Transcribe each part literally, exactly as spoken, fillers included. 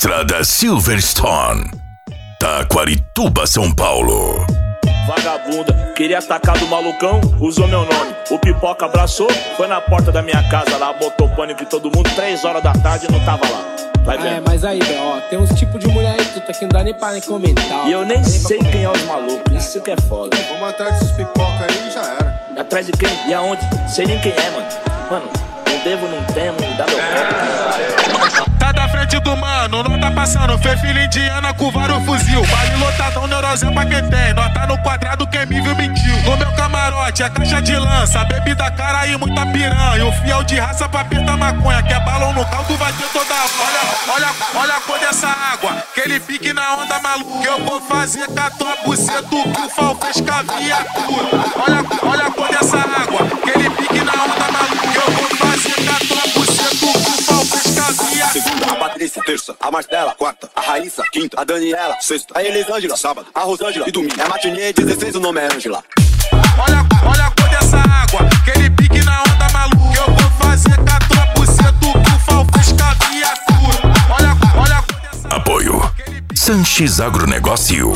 Estrada Silverstone, Taquarituba, São Paulo. Vagabunda, queria atacar do malucão, usou meu nome. O Pipoca abraçou, foi na porta da minha casa lá, botou pânico em todo mundo, três horas da tarde e não tava lá. Vai vendo. É, mas aí, velho, ó, tem uns tipos de mulher aí que não dá nem pra nem comentar. E eu nem sei quem é os malucos, isso que é foda. Vamos atrás desses pipoca aí e já era. Atrás de quem? E aonde? Sei nem quem é, mano. Mano, não devo, não temo, dá meu pé. Tá da frente do mano, não tá passando. Fê filha indiana com vários fuzil. Baile lotadão, neurose pra quem tem. Nós tá no quadrado, quem me viu mentiu. No meu camarote é caixa de lança, bebida cara e muita piranha. O fiel de raça pra apertar maconha, que é balão no caldo, vai ter toda a... Olha, olha, olha a cor dessa água, que ele pique na onda maluca. Eu vou fazer com a tua buceta que o Fal fez com a viatura. Olha, olha a cor dessa água, que ele pique na onda maluca. Eu vou fazer com a tua buceta que o Fal fez com a viatura. Segunda, a Patrícia, terça, a Marcela, quarta, a Raíssa, quinta, a Daniela, sexta, a Elisângela, sábado, a Rosângela e domingo. É matinê, dezesseis, o nome é Ângela. Olha, olha a cor dessa água, que ele pique na onda maluca. Eu vou fazer com a tua buceta que o Fal fez com a viatura. Olha, olha a cor dessa água. Apoio Sanches Agronegócio.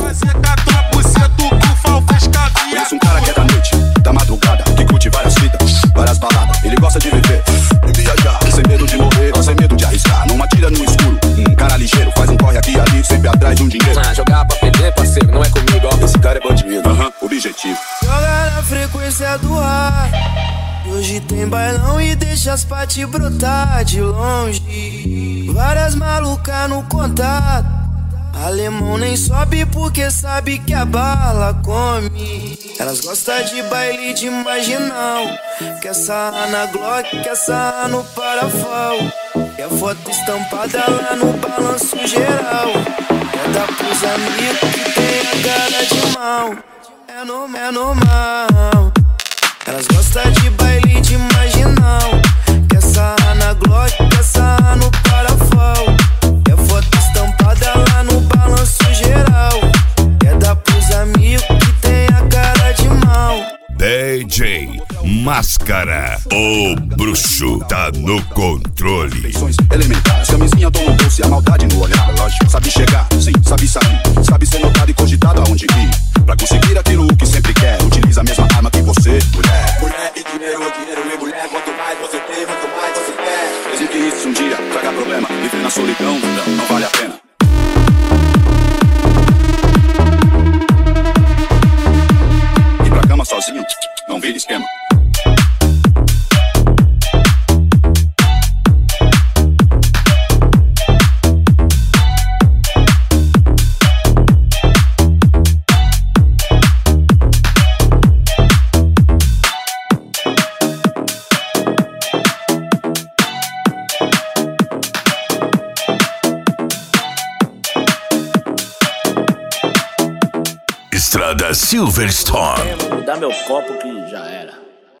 Conheço um cara que é da noite, da madrugada, que curte várias fitas, várias baladas. Ele gosta de viver e viajar, sem medo de morrer, sem medo de arriscar. Não atira no escuro, um cara ligeiro, faz um corre aqui e ali, sempre atrás de um dinheiro. Ah, jogar pra perder, parceiro, não é comigo, ó. Esse cara é bandido, aham, uh-huh, objetivo. Joga na frequência do ar. Hoje tem bailão e deixa as paty brotar de longe. Várias malucas no contato. Alemão nem sobe porque sabe que a bala come. Elas gostam de baile de marginal. Quer sarrar na Glock, quer sarrar no parafal. Quer foto estampada lá no balanço geral. Quer dar pros amigos que tem a cara de mal. É normal, é normal. Elas gostam de baile de marginal. Quer sarrar na Glock, quer sarrar no parafal. Quer foto estampada lá no balanço geral. Quer dar pros amigos que tem a cara de mal. D J Máscara, o bruxo tá no controle. Feições elementares, camisinha tô no bolso e a maldade no olhar. Lógico, sabe chegar, sim, sabe sair. Sabe ser notado e cogitado aonde ir. Pra conseguir aquilo que sempre quer, utiliza a mesma arma que você, mulher. Mulher e dinheiro, dinheiro e mulher. Quanto mais você tem, quanto mais você quer. Mesmo que isso um dia traga problema, viver na solidão não vale a pena. Ir pra cama sozinho, não vira esquema. Estrada Silverstone. É, mano, dá meu copo que